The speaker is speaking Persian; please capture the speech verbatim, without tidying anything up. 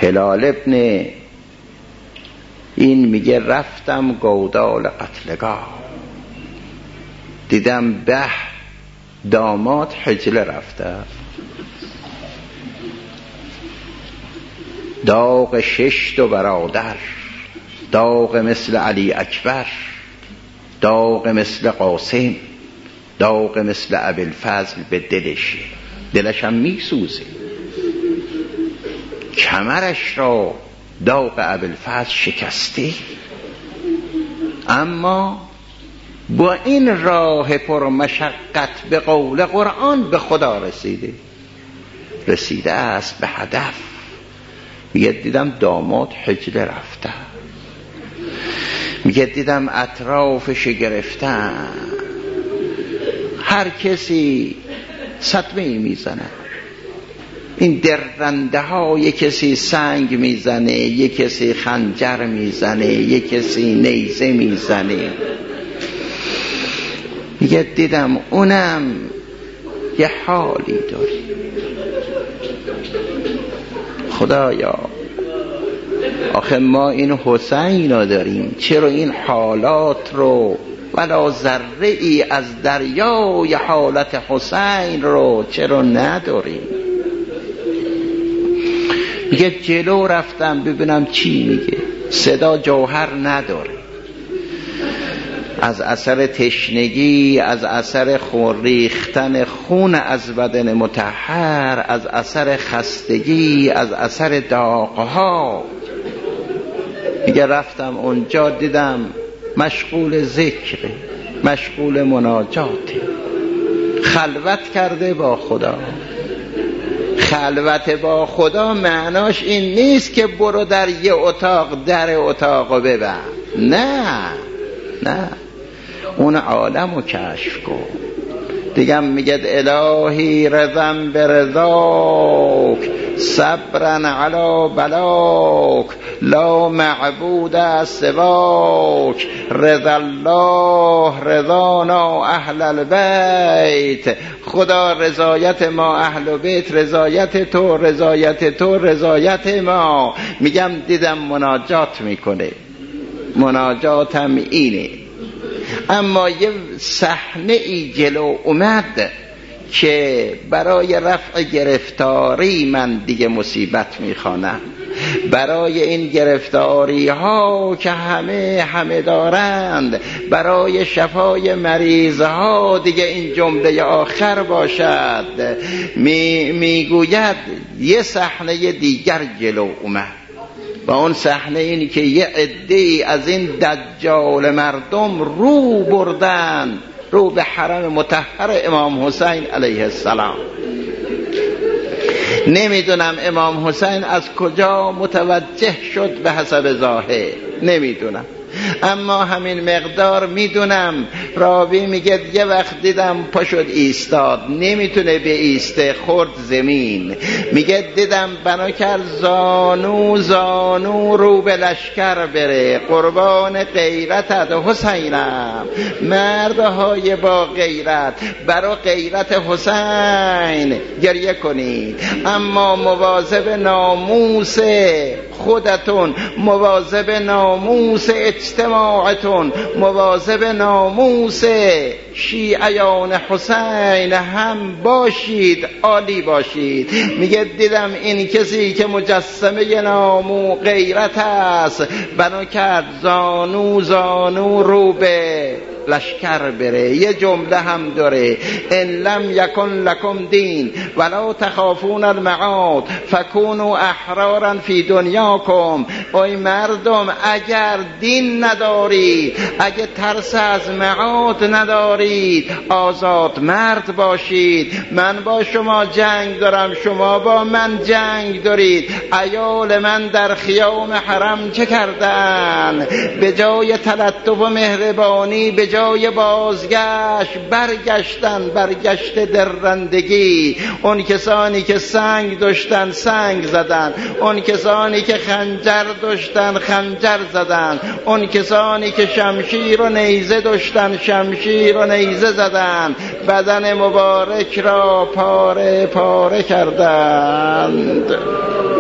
هلال ابن این میگه رفتم گودال قتلگاه، دیدم به داماد حجله رفته، داغ شش دو برادر، داغ مثل علی اکبر، داغ مثل قاسم، داغ مثل ابوالفضل به دلش، دلش هم میسوزه. کمرش را داغ ابوالفضل شکسته، اما با این راه پر مشقت به قول قرآن به خدا رسیده، رسیده است به هدف. میگه دیدم داماد حجله رفته، میگه دیدم اطرافش گرفتن، هر کسی صدمه میزنه، این درنده ها یک کسی سنگ میزنه، یک کسی خنجر میزنه، یک کسی نیزه میزنه. میگه دیدم اونم یه حالی داری. خدایا آخه ما این حسین رو داریم، چرا این حالات رو ولا ذره ای از دریای حالت حسین رو چرا نداریم؟ میگه جلو رفتم ببینم چی میگه، صدا جوهر نداره، از اثر تشنگی، از اثر خون ریختن خون از بدن مطهر، از اثر خستگی، از اثر داغها. میگه رفتم اونجا دیدم مشغول ذکر، مشغول مناجات، خلوت کرده با خدا. خلوت با خدا معناش این نیست که برو در یه اتاق در اتاقو ببند، نه نه، اون عالمو کشف کن. دیگه میگه الهی رضم برضاک صبرا علی بلاک لا معبود سواک رضا الله رضانا اهل البیت. خدا رضایت ما اهل بیت، رضایت تو، رضایت تو، رضایت ما. میگم دیدم مناجات میکنه، مناجاتم اینه. اما یه صحنه ای جلو اومد که برای رفع گرفتاری من دیگه مصیبت میخوانم، برای این گرفتاری ها که همه همه دارند، برای شفای مریض ها دیگه این جمله آخر باشد. می میگوید یه صحنه دیگر جلو اومد و اون صحنه اینی که یه عده‌ای از این دجال مردم رو بردن رو به حرم مطهر امام حسین علیه السلام. نمیدونم امام حسین از کجا متوجه شد به حسب ظاهر، نمیدونم، اما همین مقدار میدونم. راوی میگه یه وقت دیدم پا شد ایستاد، نمیتونه به ایسته، خورد زمین. میگه دیدم بنا کرد زانو زانو رو به لشکر بره، قربان غیرتت حسینم. مردهای با غیرت برای غیرت حسین گریه کنید، اما مواظب ناموس خودتون، مواظب ناموس اجتماعتون، مواظب ناموس شیعیان حسین هم باشید، عالی باشید. میگه دیدم این کسی که مجسمه نامو غیرت است بنا کرد زانو زانو رو به لشکر بره. یه جمله هم داره، ان لم یکن لکم دین ولا تخافون المعاد فکونوا احرارا فی دنیاکم. ای مردم اگر دین ندارید، اگه ترس از معاد ندارید، آزاد مرد باشید. من با شما جنگ دارم، شما با من جنگ دارید. عیال من در خیام حرم چه کردن؟ به جای تلطف و مهربانی، به جای بازگشت برگشتن، برگشت درندگی. اون کسانی که سنگ داشتن سنگ زدن، اون کسانی که خنجر داشتن خنجر زدن، اون کسانی که شمشیر و نیزه داشتن شمشیر و نیزه زدن، بدن مبارک را پاره پاره کردند.